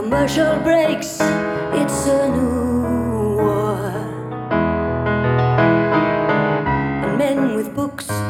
commercial breaks, it's a new war. And men with books